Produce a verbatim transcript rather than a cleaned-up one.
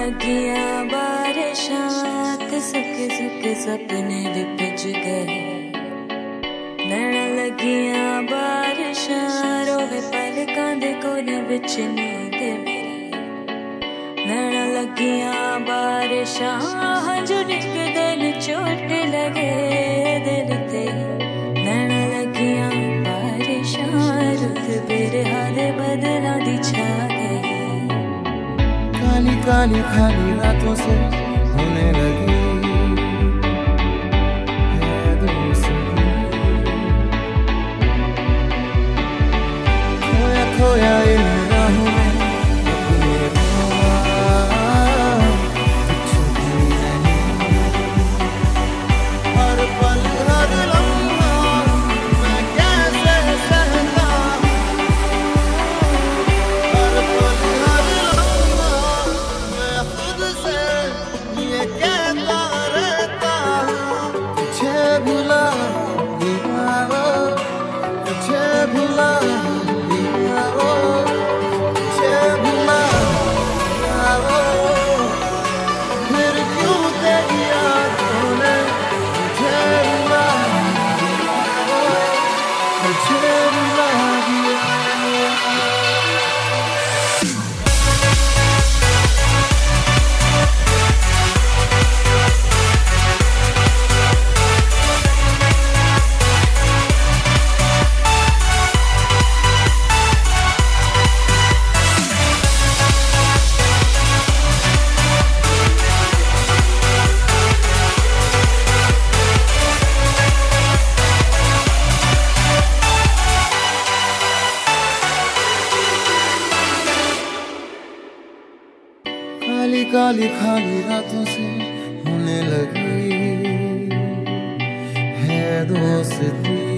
लगियां बारिशां ते सुके सुके सपने भी भिज गए। नैना लगियां बारिशां रोवे पलकां दे कोने विच नींद मेरी। नैना लगियां बारिशां हंझू डिगदे न चोट लगे दिल ते। नैना लगियां बारिशां रुत बिरहा दे बदलां दी छा गई। काली काली खाली रातों से होने लगी है दोस्ती। खोया खोया इन राहों में अपने पाँव कुछ भी नहीं। हर पल हर लम्हा मैं कैसे सहता हूँ। हर पल हर लम्हा मैं खुद से ये कहता रहता हूँ। तुझे भुला दिया हो, तुझे भुला दिया हो, तुझे भुला दिया हो। फिर क्यों तेरी यादों ने मुझे रुला दिया हो, मुझे रुला दिया हो। काली काली खाली रातों से होने लगी है दोस्ती।